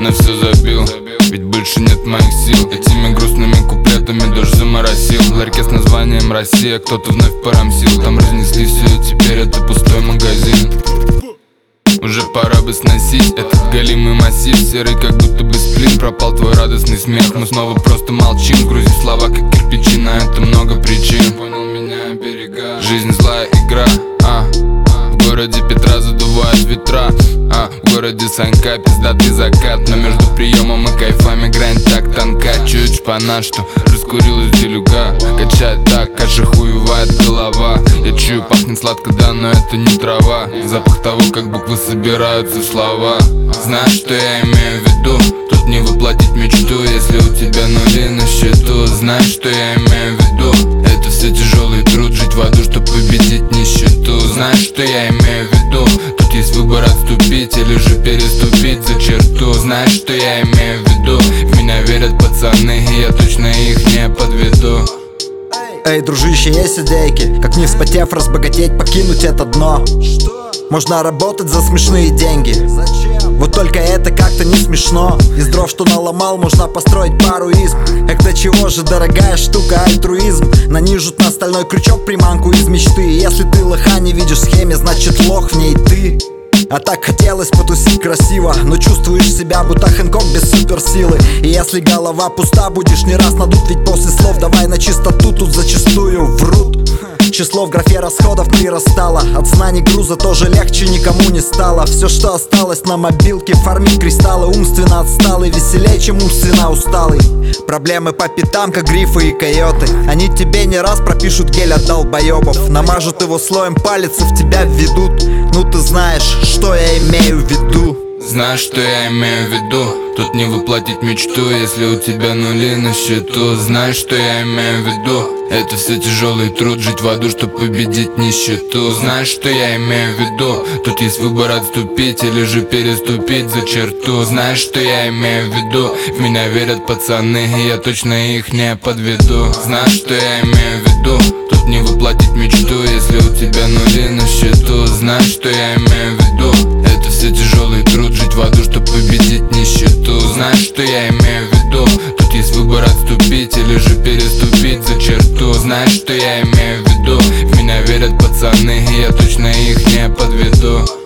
на все забил, ведь больше нет моих сил. Этими грустными куплетами дождь заморосил. В ларьке с названием «Россия» кто-то вновь порамсил. Там разнесли все, и теперь это пустой магазин. Уже пора бы сносить этот голимый массив серый, как будто бы сплин. Пропал твой радостный смех, мы снова просто молчим. Грузи слова, как кирпичи, на это много причин. Понял меня, берега. Жизнь злая игра, в городе Петра задувают ветра, в городе Санька пиздатый закат. Но между приемом и кайфами грань так тонка. Чуть шпана, что раскурилась делюга. Качает так, аж хуевает голова. Я чую, пахнет сладко, да, но это не трава. Запах того, как буквы собираются в слова. Знаешь, что я имею в виду? Тут не воплотить мечту, если у тебя нули на счету. Знаешь, что я имею в виду? Это все тяжелый труд, жить в аду, чтоб победить нищету. Знаешь, что я имею в виду? Тут есть выбор отступить или же переступить за черту. Знаешь, что я имею в виду? В меня верят пацаны, и я точно их не подведу. Эй, дружище, есть идейки, как не вспотев разбогатеть, покинуть это дно. Можно работать за смешные деньги. Вот только это как-то не смешно. Из дров, что наломал, можно построить пару изб. Эх, до чего же дорогая штука альтруизм. Нанижут на стальной крючок приманку из мечты. Если ты лоха не видишь в схеме, значит лох в ней ты. А так хотелось потусить красиво, но чувствуешь себя будто Хэнкок без суперсилы. И если голова пуста, будешь не раз надут. Ведь после слов давай на чистоту тут зачастую врут. Число в графе расходов прирастало. От знаний груза тоже легче никому не стало. Все, что осталось на мобилке, фармить кристаллы. Умственно отсталый, веселее, чем умственно усталый. Проблемы по пятам, как грифы и койоты. Они тебе не раз пропишут гель от долбоебов. Намажут его слоем палец и в тебя введут. Ну ты знаешь, что я имею в виду. Знаешь, что я имею в виду? Тут не воплотить мечту, если у тебя нули на счету. Знаешь, что я имею в виду? Это все тяжелый труд, жить в аду, чтоб победить нищету. Знаешь, что я имею в виду? Тут есть выбор отступить или же переступить за черту. Знаешь, что я имею в виду? В меня верят пацаны, и я точно их не подведу. Знаешь, что я имею в виду? Тут не воплотить мечту, если у тебя нули на счету. Знаешь, что я имею в виду? Это все тяжелый труд, жить в аду, чтоб победить нищету. Знаешь, что я имею в виду? Тут есть выбор отступить или же переступить за черту. Знаешь, что я имею в виду? В меня верят пацаны, и я точно их не подведу.